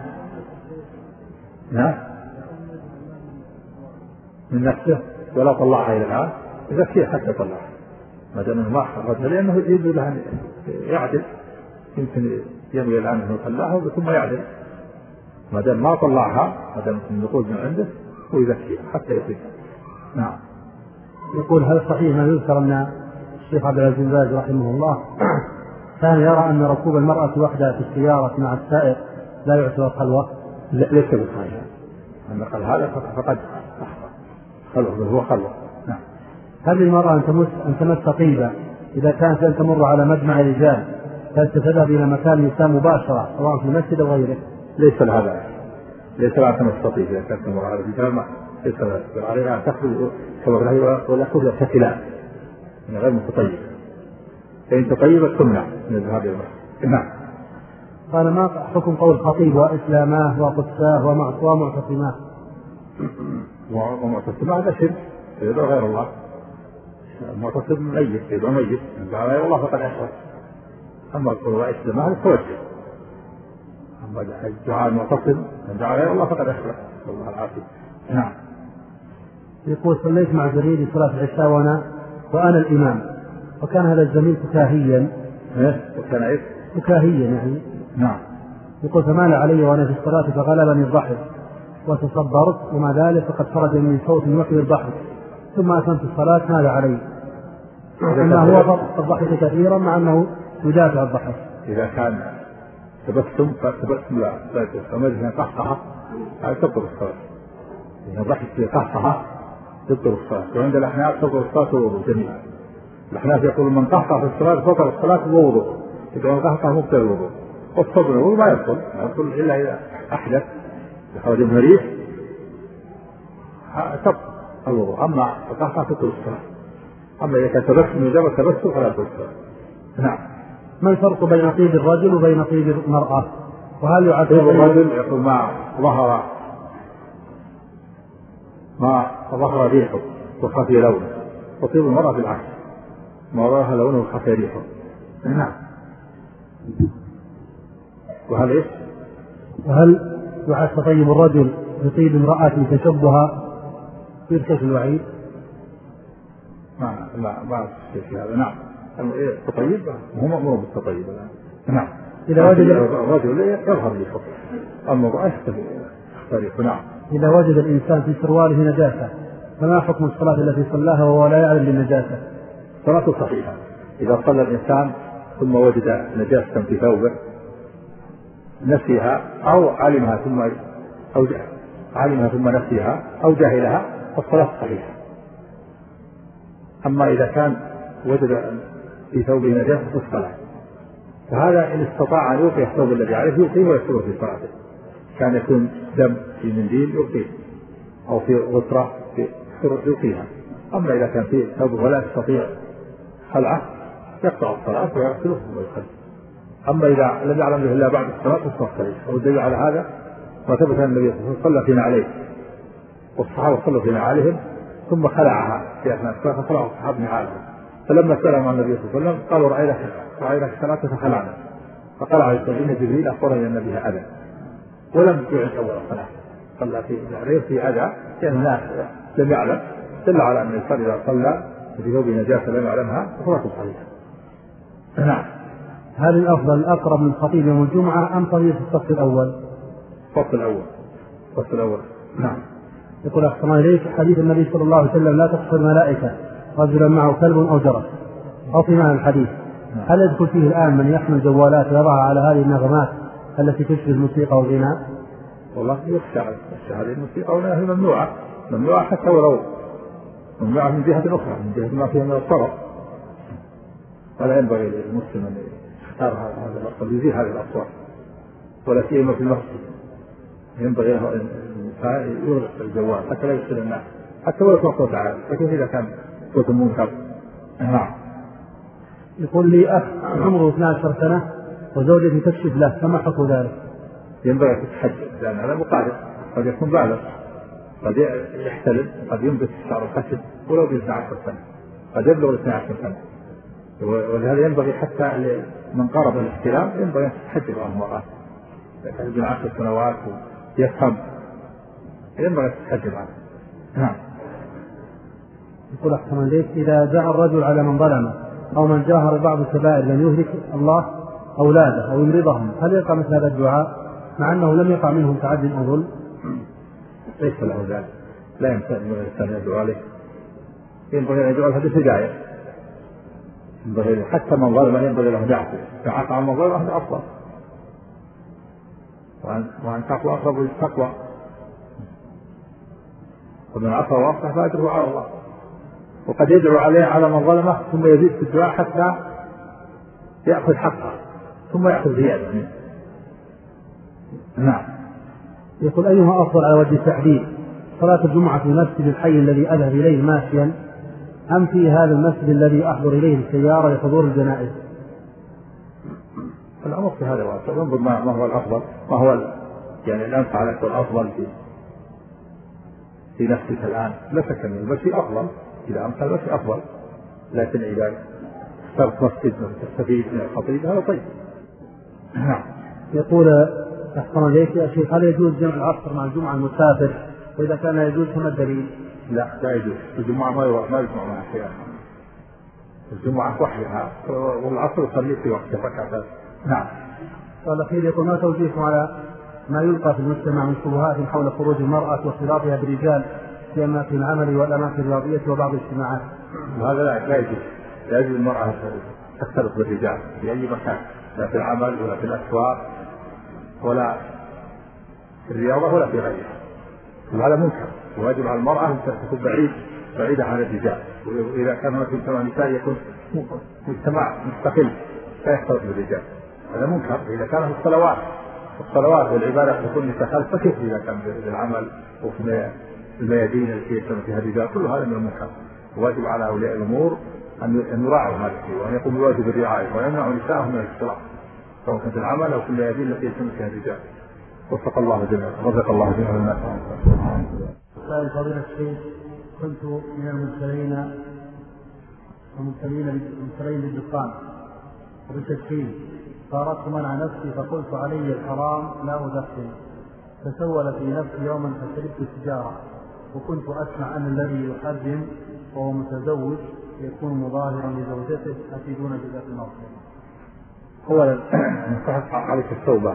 B: من نفسه ولا طلعها إلى الآن يزكيها حتى طلعها ما دام ما أخرجها، لأنه يجوز له أن يعدل، يمكن ينوي الآن أنه طلعها ثم يعدل، ما دام ما طلعها ما دام النقود من عنده ويزكيها حتى يصيبها. نعم.
A: يقول هل صحيح ما يذكر أن الشيخ عبد العزيز بن باز رحمه الله كان يرى أن ركوب المرأة وحدها في السيارة مع السائق لا يعتبر خلوة؟
B: ليس بصحيح، أن قال هذا فقد خلوة، هو خلوة. نعم.
A: هل للمرأة أن تمس طيبة إذا كانت لن تمر على مجمع رجال هل تذهب إلى مكان النساء مباشرة سواء في المسجد أو غيره؟
B: ليس لهذا، ليس لها تمس طيبة إذا كانت تمر على الرجال، ليس عليها تخرج ولا كلها تكلان من غير متطيب، فإن تطيبت تمنع من الذهاب إلى المسجد. نعم.
A: قال ما حكم قول الخطيب وإسلاماه وقدساه ومعتصماه؟
B: ومعتصماه هذا شرك يدعو غير الله، المعتصم ميت يدعو ميت يدعو غير الله فقد أشرك. أما القول وإسلاماه هذا توجه، أما الدعاء المعتصم يدعو غير الله فقد أشرك، الله العافية. نعم.
A: يقول صليت مع زميلي صلاة العشاء وأنا الإمام، وكان هذا الزميل فكاهيا.
B: وكان إيه؟
A: فكاهيا يعني.
B: نعم.
A: يقول فمال علي وأنا في الصلاة فغلبني الضحك وتصبرت، ومع ذلك فقد خرج من صوت يوحي الضحك، ثم أتممت الصلاة مال علي، أما هو الضحك كثيرا مع أنه يدافع الضحك.
B: إذا كان تبسم لا يجوز. فما إذا قهقه هذا تبطل الصلاة. إذا ضحك في قهقه تبطل الصلاة. وعند الأحناف تبطل الصلاة والوضوء جميعا. الأحناف يقولون من قهقه في الصلاة بطل الصلاة ووضوء، إذا من قهقه مبطل الوضوء. والصبر الوضوء ما يبطل إلا إذا أحدث خرج من الريح تبطل الوضوء. أما القهقه تبطل الصلاة. أما إذا كان تبسم مجرد تبسم فلا تبطل الصلاة. نعم.
A: ما الفرق بين طيب الرجل وبين طيب المرأة؟ وهل يعتبر
B: طيب الرجل يقول ما ظهر ريحه وخفي لونه، وطيب المرأة بالعكس ما ظهر لونه وخفي ريحه. نعم.
A: وهل يعد طيب الرجل بطيب امرأة تشبها في كيف الوعيد؟
B: ما في هذا. نعم. التطيب هو مأمور بالتطيب. نعم.
A: إذا وجد
B: الرجل يظهر ريحه، المرأة يختلف. نعم.
A: إذا وجد الإنسان في سرواله نجاسة فما حكم الصلاة التي صلاها وهو لا يعلم بالنجاسة؟
B: صلاته صحيحة. إذا صلى الإنسان ثم وجد نجاسة في ثوبه نسيها أو علمها ثم نسيها أو جهلها فالصلاة صحيحة. أما إذا كان وجد في ثوبه نجاسة في الصلاة فهذا إن استطاع أن يوقي الثوب الذي عليه يوقيه ويستمر في صلاته. كان يكون دم في منديل يوقيه أو في غطرة يوقيها. أما إذا كان في ثوب ولا يستطيع خلعه يقطع الصلاة ويغسله ويصلي. أما إذا لم يعلم به إلا بعد الصلاة فالصلاة صحيحة. والدليل على هذا ما ثبت أن النبي صلى الله عليه وسلم صلى في نعليه والصحابة صلوا في نعالهم ثم خلعها في أثناء الصلاة فخلعوا الصحابة نعالهم. فلما سلم عن النبي صلى الله عليه وسلم قالوا رأينا صلاة فخلعنا. فقال عليه الصلاة والسلام إن جبريل أخبرني أن بها أذى ولم يعد أول الصلاة صلى في نعليه في أذى لأن الناس لم يعلم دل على أن الإنسان إذا صلى في ثوب نجاسة لم يعلمها فصلاته صحيحة. نعم.
A: هل الأفضل الأقرب من خطيب يوم الجمعة أم طبيب في الصف الأول؟
B: الصف الأول. نعم.
A: يقول أحسن إليك حديث النبي صلى الله عليه وسلم لا تقصر الملائكة رجلا معه كلب أو جرس أو في معنى الحديث. هل يدخل فيه الآن من يحمل جوالات يضعها على هذه النغمات التي تشبه الموسيقى والغناء؟
B: والله يخشى هذه الموسيقى والغناء ممنوعة حتى ولو ممنوعة من جهة أخرى من جهة ما فيها من الطرف. ولا ينبغي للمسلم أن يختار هذا الأصوات يزيل هذه الأصوات ولا سيما في المسجد. ينبغي له أن يغلق الجوال حتى لا يشغل الناس حتى ولو كان صوت عالي لكن إذا كان صوت منكر. نعم.
A: يقول لي أخ عمره 12 سنة وزوجتي تكشف له فما حكم ذلك؟
B: ينبغي تتحجب لأن هذا مقارب قد يكون بالغ قد يحتلم قد ينبت شعر الخشب ولو ب 12 سنة قد يبلغ 12 سنة. ولهذا ينبغي حتى من قرب الاحتلام ينبغي أن تتحجب عن المرأة ابن 10 سنوات يفهم ينبغي تتحجب عنه. نعم.
A: يقول أحسن إليك إذا دعا الرجل على من ظلمه أو من جاهر بعض الكبائر لم يهلك الله أولاده أو يمرضهم هل يقع مثل هذا الدعاء مع أنه لم يقع منهم تعد أو ظلم؟
B: ليس له ذلك. لا يمكن الإنسان يدعو عليه. ينبغي أن يدعو هذا هداية. حتى من ظلم ينبغي له دعوة فعفى عن من ظلم هذا أفضل وأن تقوى أقرب للتقوى ومن عفى وأصلح فأجره على الله. وقد يدعو عليه على من ظلمه ثم يزيد في الدعاء حتى يأخذ حقه ثم يأخذ زيادة منه. نعم.
A: يقول أيها أفضل على وجه التحديد صلاة الجمعة في المسجد الحي الذي أذهب إليه ماشيا أم في هذا المسجد الذي أحضر إليه السيارة لحضور الجنائز؟
B: الأمر في هذا واسع ينظر ما هو الأفضل ما هو يعني الأنفع لك والأفضل في نفسك الآن لا تكمل المشي أفضل إذا أمكن المشي أفضل لكن إذا اخترت مسجد تستفيد من الخطيب هذا طيب. نعم.
A: يقول أحسن إليك يا شيخ هل يجوز جمع العصر مع الجمعة المسافر وإذا كان يجوز كما الدليل؟
B: لا يجوز. الجمعة ما يجمع مع أحيانا. الجمعة وحدها والعصر يصلي في وقت ركعتين. نعم.
A: والأخير يقول ما توجيهكم على ما يلقى في المجتمع من شبهات حول خروج المرأة واختلاطها بالرجال في أماكن العمل والأماكن الرياضية وبعض الاجتماعات؟
B: هذا لا يجوز. لا يجوز المرأة تختلط بالرجال في أي مكان لا في العمل ولا في الأسواق ولا في الرياضة ولا في غيرها، وهذا منكر. وواجب على المرأة أن تكون بعيدة عن الرجال. وإذا كان مجتمع نسائي يكون مجتمع مستقل لا يختلط بالرجال، هذا منكر. إذا كان في الصلوات والعبادة تكون نساء فكيف إذا كان في العمل وفي الميادين التي يجتمع فيها الرجال؟ كل هذا من المنكر. وواجب على أولياء الأمور أن يراعوا هذا الشيء وأن يقوموا بواجب الرعاية ويمنعوا نساءهم من الاختلاط سواء كان في العمل أو في الميادين التي يجتمع فيها الرجال. وفق الله جميعا، رزق الله جميعا الناس.
A: فضيلة الشيخ، كنت من المبتلين بالدخان وبالتدخين، فأردت منع نفسي فقلت علي الحرام لا أدخن، فسول في نفسي يوما فشربت سجارة، وكنت أسمع أن الذي يحرم وهو متزوج يكون مظاهرا لزوجته، أفيدون بذات الموضوع.
B: أولا نصحك عليك التوبة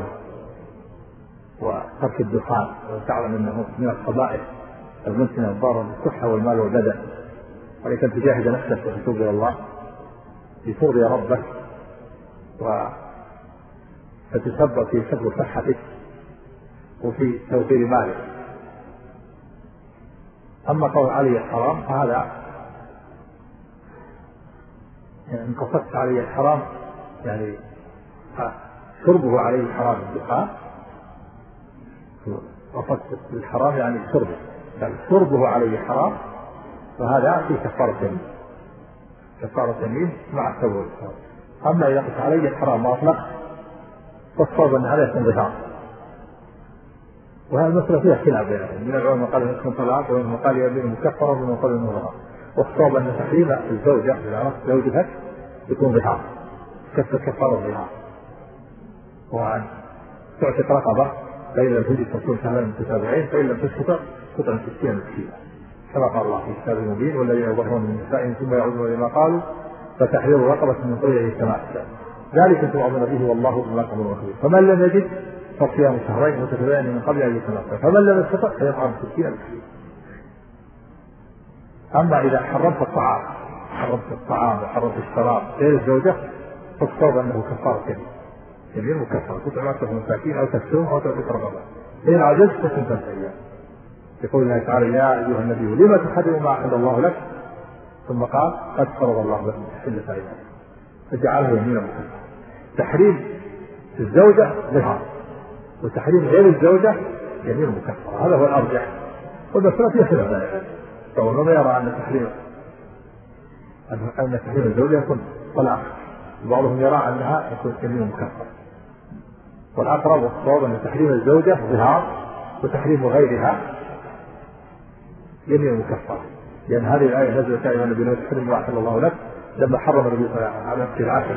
B: وترك الدخان، وتعلم أنه من القبائح المنتنة الضارة بالصحة والمال والبدن، عليك أن تجاهد نفسك وتتوب إلى الله لترضي ربك وتتسبب في حفظ صحتك وفي توفير مالك. أما قول علي الحرام فهذا يعني إن قصدت علي الحرام يعني شربه عليه حرام الدخان، قصدت الحرام يعني شربه، يعني شربه عليه حرام، فهذا في كفارة يمين مع التوبة. أما إذا قلت علي الحرام وأطلق فالصواب أن هذا يكون ظهار، وهذه المسألة فيها خلاف بينهم. من العلماء قال إنه يكون طلاق، ومن قال يمين مكفرة، ومن قال إنه ظهار. والصواب أن تحريم الزوجة إذا أردت زوجتك يكون ظهار، كفارة ظهار، وأن تعتق رقبة فإن لم تجد تصوم شهرين متتابعين، فإن لم تستطع تطعم 60 مسكينا، كما قال الله في كتابه المبين: والذين يظهرون من نسائهم ثم يعودون لما قالوا فتحرير رقبة من قبل كما ذلك توعظون به والله بما تعملون خبير. فمن لم يجد فصيام شهرين متتابعين من قبل أن يتمتع، فمن لم يستطع فيطعم 60 مسكينا. أما إذا حرمت الطعام وحرمت الشراب غير الزوجة فالصواب أنه كفارة يمين مكفرة، تطعم 10 مساكين أو تكسوهم أو تعتق رقبة، إن عجزت فكن 3 أيام. يقول الله تعالى: يا أيها النبي لما تحرم ما أحل الله لك، ثم قال: قد فرض الله لكم حلة أيمان، فجعلها يمينا مكفرة. تحريم الزوجة ظهار، وتحريم غير الزوجة يمين مكفرة، هذا هو الأرجح. والمسألة فيها خلاف، فهو يرى أن تحريم الزوجة يكون طلاق، وبعضهم يرى أنها يكون يمين مكفرة، والأقرب والصواب أن تحريم الزوجة ظهار وتحريم غيرها يمين مكفرة، لأن هذه الآية نزلت: يا أيها النبي لا تحرم ما أحل الله لك، لما حرم النبي صلى الله عليه وسلم على نفسه العسل،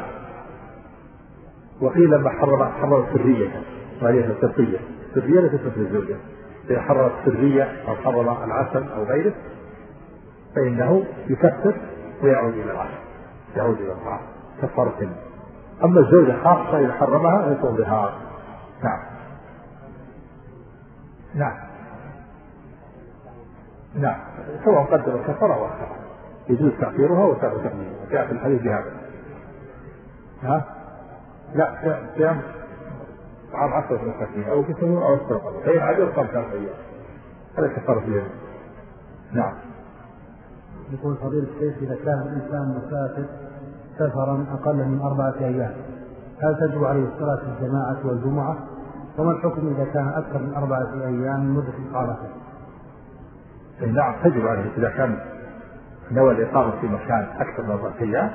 B: وقيل لما حرم السرية، وهي السرية لا تثبت للزوجة. إذا حرم السرية أو حرم العسل أو غيره فإنه يكفر ويعود إلى العسل، يعود إلى الطعام كفارة. أما الزوجة خاصة إذا حرمها يكون ظهار. نعم سواء قدر الكفارة أو أخرى يجوز تأخيرها وتأخيرها، جاء في الحديث بهذا. لا صيام طعام 10 مساكين أو كسوة أو استرقاء، فإن عدل قام 3 أيام، هذا كفارة اليمين. نعم.
A: يقول فضيلة الشيخ: إذا كان الإنسان مسافر سفرا أقل من 4 أيام، هل تجب عليه الصلاة في الجماعة والجمعة؟ وما الحكم إذا كان أكثر من 4 أيام من مدة إقامته؟
B: نعم تجب عليه إذا كان نوى الإقامة في مكان أكثر من 4 أيام،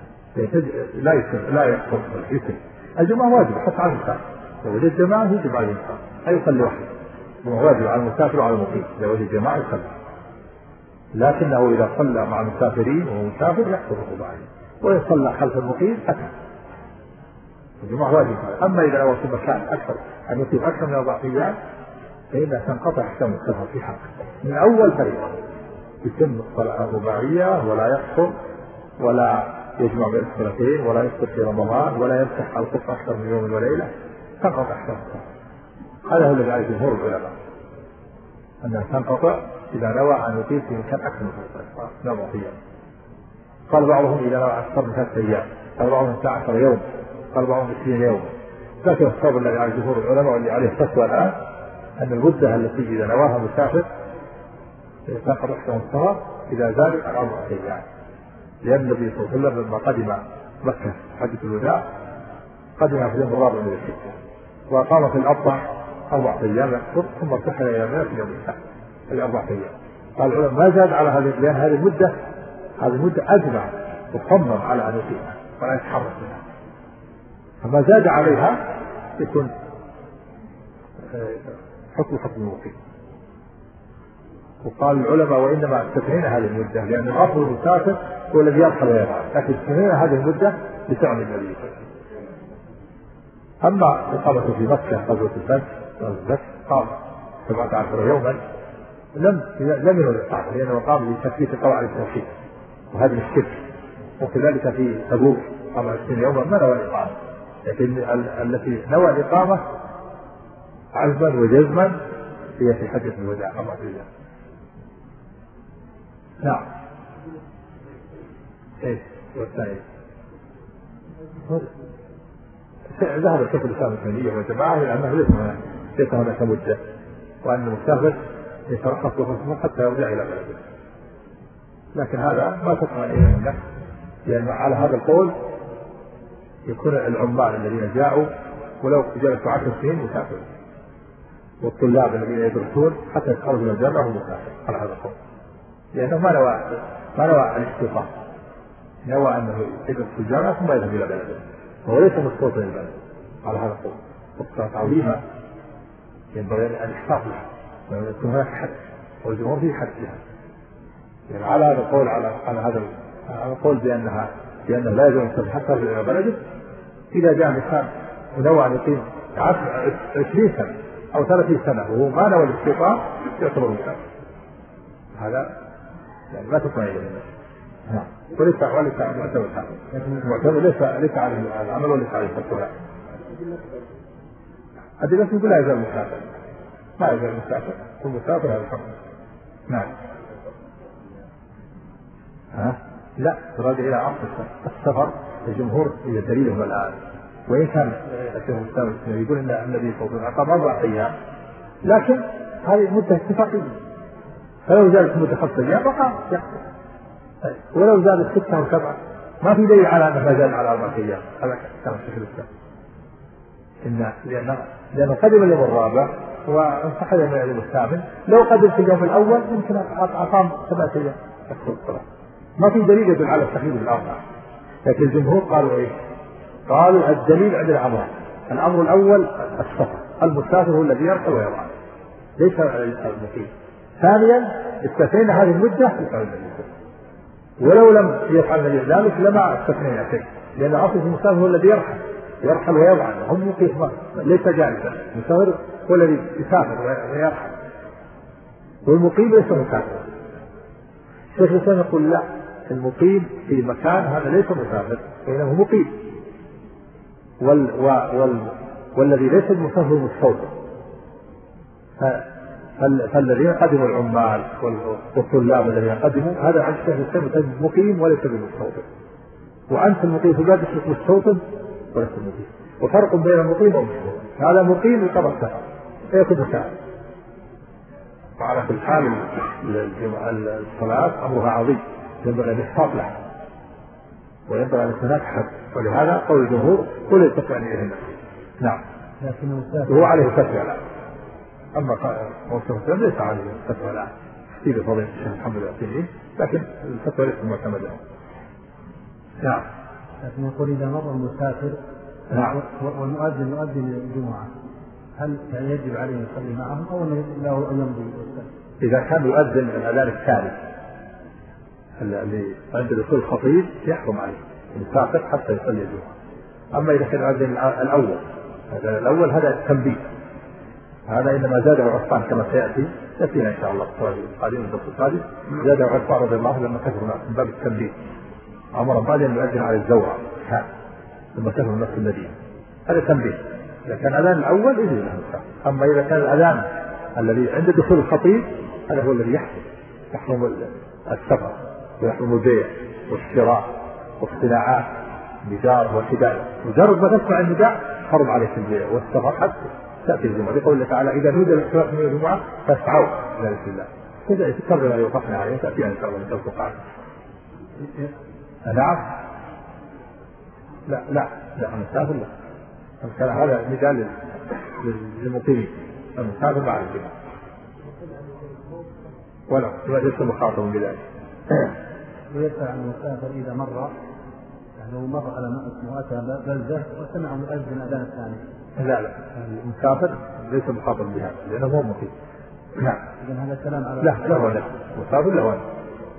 B: لا يحصل الحكم. الجماعة واجب حتى على المسافر، لو وجد جماعة يجب عليه المسافر، لا يصلي وحده، واجب على المسافر وعلى المقيم، لو وجد جماعة يصلي، لكنه إذا صلى مع المسافرين وهو مسافر يحصل الرباعي، وإن صلى خلف المقيم أتى. الجماعة واجب. أما إذا هو في مكان أكثر أن يقيم أكثر من 4 أيام فإنها تنقطع أحكام السفر في حقه من أول فريضة، يتم الصلاة الرباعية ولا يقصر ولا يجمع بين الصلاتين ولا يفطر في رمضان ولا يمسح على القصة أكثر من يوم وليلة، تنقطع أحكام السفر. هذا هو الذي عليه جمهور العلماء، أنها تنقطع إذا نوى أن يقيم في مكان أكثر من 4 أيام. قال بعضهم إذا نوى أكثر من 3 أيام، قال بعضهم 19 يوم، قال بعضهم 20 يوم، لكن الصواب الذي على جمهور العلماء واللي عليه فتوى الآن أن المدة التي إذا نواها مسافر تأخذ أحسن السفر إذا زادت عن 4 أيام، لأن النبي صلى الله عليه وسلم لما قدم مكة حجة الوداع قدم في اليوم الرابع من الحجة وقام في الأربع 4 أيام يقصر، ثم ارتحل إلى منى في يوم السبت في 4 أيام. قال العلماء ما زاد على هذه، لأن هذه المدة أجمع وصمم على أن يقيمها ولا يتحرك منها، فما زاد عليها يكون حكم المقيم. وقال العلماء وإنما استثنينا هذه المدة لأن الأصل المسافر هو الذي يرحل ويرعى، لكن استثنينا هذه المدة لتعني النبي. أما إقامته في مكة غزوة الفتح قام 17 يوما لم ينوي الإقامة، لأنه قام لتثبيت قواعد التوحيد وهذه الشرك، وكذلك في تبوك قام 20 يوما ما نوى الإقامة، لكن التي نوى الإقامة عزما وجزما هي في حجة الوداع. نعم. ايه والثاني ذهب الشيخ الاسلام ابن تيمية وجماعة الى انه ليس هناك مدة، وان المسافر يترخص له حتى يرجع الى بلده، لكن هذا ما تطمئن اليه النفس، لان على هذا القول يكون العمال الذين جاءوا ولو جلسوا 10 سنين مسافر، والطلاب الذين يدرسون حتى يتخرجوا من الجامعة هم مسافر على هذا القول، لأنه ما نوى الاستيطان، نوى أنه يدرس في الجامعة ثم يذهب إلى بلده، وهو ليس مستوطن البلد على هذا القول. وقصة عظيمة ينبغي أن يحتاط لها ويكون هناك حد، والجمهور فيه حد لها، يعني على هذا القول على هذا القول بأنه لا يجوز أن حتى إلى بلده. إذا جاء إنسان ونوى أن يقيم 20 سنة أو 30 سنة وهو ما نوى الاستيطان يعتبر مسافر، هذا يعني ما تطمئن إليه النفس. وليس معتمد ليس على العمل وليس على الفتوى. أدلة يقول لا يزال مسافر، ما يزال مسافر، كل مسافر هذا الحكم. نعم. لا تراجع إلى عقد السفر الجمهور إلى دليلهم الآن، وإن كان الشيخ الإسلام يقول أن النبي صلى الله عليه وسلم أقام 4 أيام، لكن هذه مدة اتفاقية، فلو زادت مدة 5 أيام فقط يقصر، ولو زادت 6 أو 7 ما في دليل على أنه ما زاد على 4 أيام. هذا كلام الشيخ الإسلام، لأنه قدم اليوم الرابع وانتقل إلى اليوم الثامن، لو قدم في اليوم الأول يمكن أقام 7 أيام يقصر الصلاة، ما في دليل يدل على التحديد بالأربعة. لكن الجمهور قالوا إيه؟ قالوا الدليل عند الأمر الأول السفر، المسافر هو الذي يرحل ويرعى ليس المقيم. ثانيا استثنينا هذه المدة ولو لم يفعل ذلك لما استثنينا شيء، لأن أصل المسافر هو الذي يرحل ويرعى، هم مقيم ليس جالسا، المسافر هو الذي يسافر ويرحل، والمقيم ليس مسافر. الشيخ الإسلام يقول لا، المقيم في مكان هذا ليس مسافر وإنه مقيم، والذي ليس المسافر مستوطن. فالذين قدموا العمال والطلاب الذين قدموا هذا عن الشيخ الإسلام مقيم وليس بمستوطن، وأنت المقيم في بلاد مستوطن وليس مقيم، وفرق بين المقيم والمستوطن، هذا مقيم يقرأ السفر يكون مسافر. وعلى كل حال الصلاة أمرها عظيم، ينبغي أن يحتاط لها وينبغي أن يكون حد، ولهذا قول الجمهور كل يتقن إليه الناس. نعم. وهو عليه فتوى الآن، أما موسم السلام ليس عليه فتوى الآن في فضيلة الشيخ محمد العثيمين، لكن الفتوى ليس معتمدة. نعم.
A: لكن يقول إذا مر المسافر
B: نعم
A: والمؤذن يؤذن الجمعة هل يعني يجب عليه يصلي معهم أو له أن يمضي؟
B: إذا كان يؤذن الأذان الثالث اللي عند دخول الخطيب يحكم عليه المسافر حتى يصلي الجمعة. أما إذا كان يؤذن الأول هذا تنبيه، هذا إنما زاده عثمان كما سيأتي يأتينا إن شاء الله القادم الدرس القادم. زاده عثمان رضي الله عنه لما كثر الناس من باب التنبيه، أمر بعد أن يؤذن على الزوراء لما كثر الناس في المدينة، هذا تنبيه. إذا كان الأذان الأول إذن له مسافر. أما إذا كان الأذان الذي عند دخول الخطيب هذا هو الذي يحرم السفر ويحرم البيع والشراء والاصطناعات النداء والحداية. مجرد ما تسمع النداء حرم عليك والسفر حتى تأتي الجمعة. يقول الله تعالى إذا نودي للصلاة من الجمعة فاسعوا إلى ذكر الله. كذا تكرر ما وقفنا عليه تأتي إن شاء الله من القرآن. نعم. لا المسافر لا. كان هذا مثال للمقيمين. المسافر مع الجمعة ولا ليس مخاطب بذلك.
A: ويسعى المسافر إذا مر يعني مر على مؤتى بلدة وسمع مؤذن أذان الثاني.
B: لا المسافر ليس مخاطب بها لأنه مو مقيم. نعم.
A: إذن هذا كلام على
B: لا ولا مسافر لا ولا.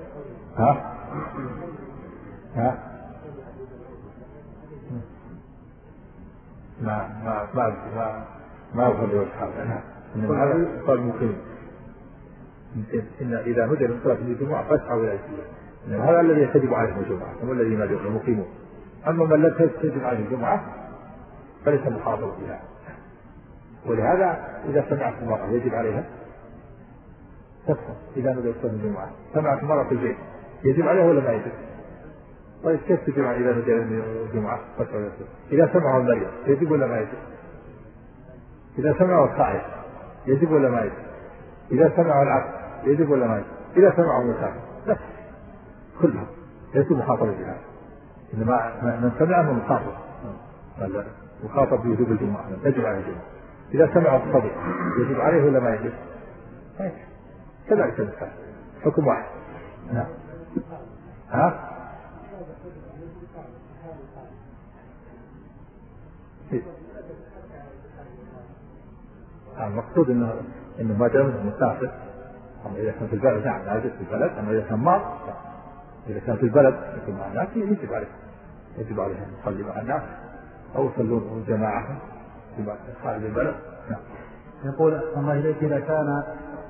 B: ما أفضل وجه هذا. إنما هذا قال مقيم. إن إذا هدى من صلاة الجمعة فاسعوا إلى الجمعة. إن هذا الذي يجب عليه الجمعة هو الذي ينادي المقيمون. أما من لم تجب عليه الجمعة فليس مخاطب بها. ولهذا إذا سمعت المرأة يجب عليها تفهم. إذا نودي صلاة الجمعة سمعت المرأة في البيت يجب عليها ولا ما يجب؟ طيب كيف تجب إذا نودي الجمعة فاسعوا إلى الجمعة؟ إذا سمعه المريض يجب ولا ما يجب؟ إذا سمعه الصائم يجب ولا ما يجب؟ إذا سمعه العبد يجب ولا ما يجب؟ إذا سمعه المسافر بس كلها ليس مخاطب بها. إنما من سمعه مخاطب مخاطب بوجوب الجمعة يجب عليه الجمعة. إذا سمعه الصبي يجب عليه ولا ما يجب؟ كذلك المسافر حكم واحد. نعم. المقصود انه ما دام مسافر. اما اذا كان في البلد نعم لا يجب في البلد. اما اذا كان مار اذا كان في البلد يكون مع الناس يجب عليه ان يصلي مع الناس او يصلون جماعه في خارج البلد. نعم.
A: يقول الله اليك اذا كان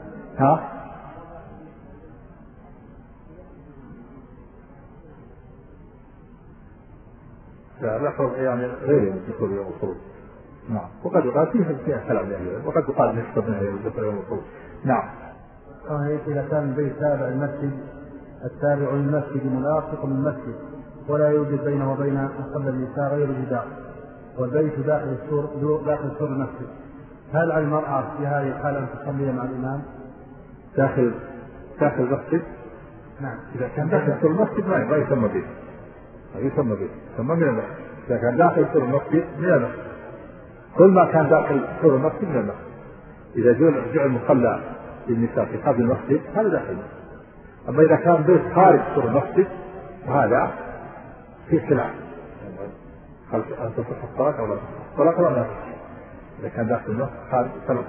B: لا يعني غير الدخول يوم الخروج. نعم. وقد يقال فيها كلام يعني وقد يقال نصف من الدخول يوم الخروج. نعم.
A: إذا كان البيت تابع المسجد التابع للمسجد ملاصق للمسجد ولا يوجد بينه وبين مصلى النساء غير جدار والبيت داخل سور المسجد هل على المرأة في هذه الحالة أن تصلي مع الإمام
B: داخل المسجد؟
A: نعم.
B: إذا كان داخل سور المسجد ما يسمى بيت. يسمى من المسجد. إذا كان داخل سور المسجد من المسجد. كل ما كان داخل سور المسجد من المسجد. إذا جعل مصلى للنساء في قبل المسجد هذا داخل المسجد. أما إذا كان بيت خارج سور المسجد هذا في خلاف هل تصح الصلاة أو لا تصح الصلاة ولا لا. إذا كان داخل المسجد خارج سور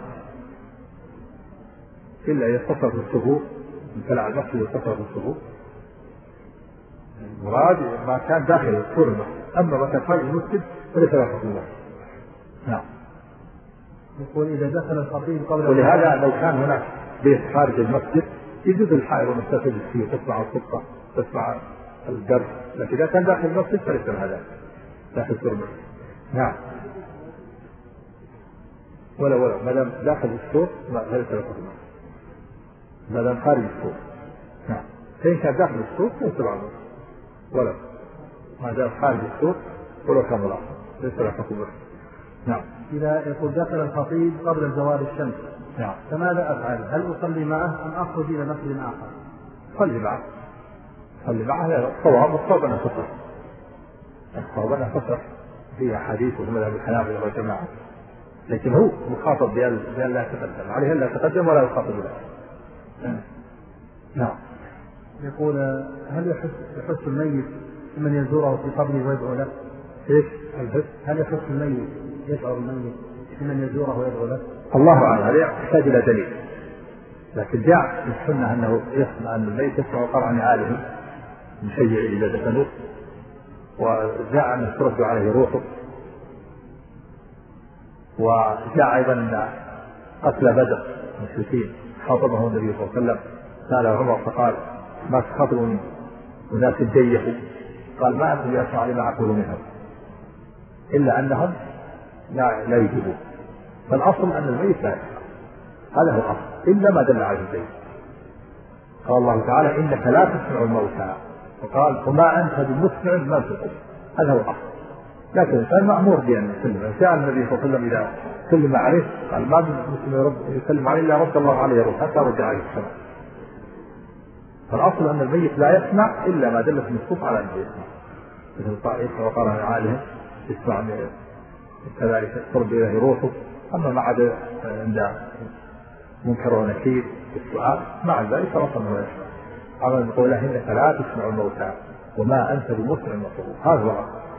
B: إلا يتصل بالصفوف من فلع المسجد يتصل بالصفوف مراد ما كان داخل سور المسجد. أما ما كان خارج المسجد فليس له حكم المسجد. نعم.
A: يقول إذا دخل الخطيب قبل
B: ولهذا لو كان هناك بيت خارج المسجد يجوز الحائر والمستفيد فيه تسمع الخطبة تسمع الدرس. لكن إذا كان داخل المسجد فليس هذا داخل سور المسجد. نعم. ولا ما دام داخل السور ليس له حكم المسجد. ما دام خارج السور. نعم. فإن كان داخل السور فليس له المسجد. ولا ما دام خارج السور ولو كان ملاحظ ليس له حكم المسجد. نعم.
A: إذا يقول دخل الخطيب قبل زوال الشمس
B: نعم.
A: فماذا أفعل؟ هل أصلي معه أم أخرج إلى مسجد آخر؟
B: صلي معه الصواب أن تصح. الصواب أن تصح فيها حديث وهم مذهب الحنابلة والجماعة. لكن هو مخاطب بأن لا يتقدم عليه لا يتقدم ولا يخاطب له. نعم.
A: يقول هل يحس الميت من يزوره في قبره ويدعو له؟
B: ايش؟
A: هل يحس الميت يشعر الميت من يزوره ويدعو له؟
B: الله أعلم. هذا يحتاج إلى دليل. لكن جاء في السنة أنه يسمع أن الميت يسمع قرع نعاله مشيع إلى دفنه وجاء أن ترد عليه روحه. وجاء أيضا أن قتل بدر المشركين خاطبه النبي صلى الله عليه وسلم سأل عمر فقال ما تخاطبني وناس جيحوا قال ما أنتم يسمع لما أقول منهم إلا أنهم لا يجيبون. فالأصل أن الميت لا يسمع. هذا هو الأصل إلا ما دل عليه الدليل. قال الله تعالى إنك لا تسمع الموتى وقال وما أنت بمسمع من في القبور. هذا هو الأصل. لكن الإنسان مأمور بأن يسلم. كان النبي صلى الله عليه وسلم إذا سلم عليه قال ما مسلم يسلم عليه إلا رد الله عليه روح حتى رد عليه السلام. فالأصل أن الميت لا يسمع إلا ما دلت النصوص على أنه يسمع، مثل الطائف وقال عالهم يسمع كذلك ترد إليه روحه. أما ما عدا عند منكر ونكير بالسؤال مع ذلك رسم هو يسمع. أما يقول له إنك لا تسمع الموتى وما أنت بمسمع المصروف، هذا هو